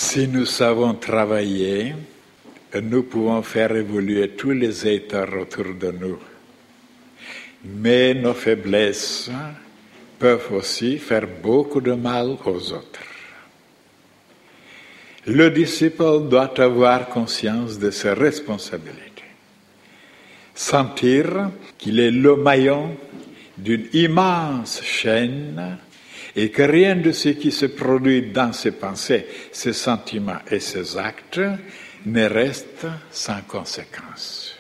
Si nous savons travailler, nous pouvons faire évoluer tous les êtres autour de nous. Mais nos faiblesses peuvent aussi faire beaucoup de mal aux autres. Le disciple doit avoir conscience de ses responsabilités. Sentir qu'il est le maillon d'une immense chaîne et que rien de ce qui se produit dans ses pensées, ses sentiments et ses actes ne reste sans conséquence.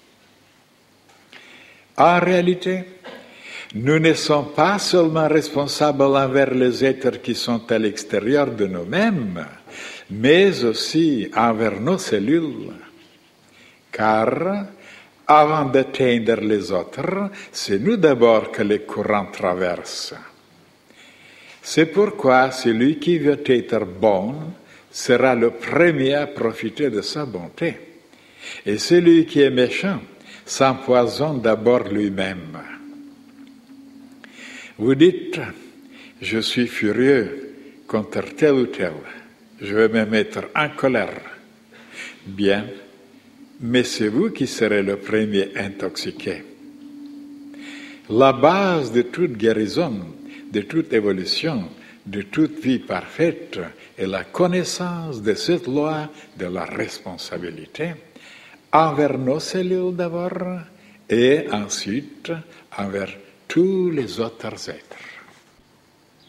En réalité, nous ne sommes pas seulement responsables envers les êtres qui sont à l'extérieur de nous-mêmes, mais aussi envers nos cellules. Car, avant d'atteindre les autres, c'est nous d'abord que les courants traversent. C'est pourquoi celui qui veut être bon sera le premier à profiter de sa bonté. Et celui qui est méchant s'empoisonne d'abord lui-même. Vous dites, je suis furieux contre tel ou tel, je vais me mettre en colère. Bien, mais c'est vous qui serez le premier intoxiqué. La base de toute guérison, de toute évolution, de toute vie parfaite est la connaissance de cette loi de la responsabilité envers nos cellules d'abord et ensuite envers tous les autres êtres.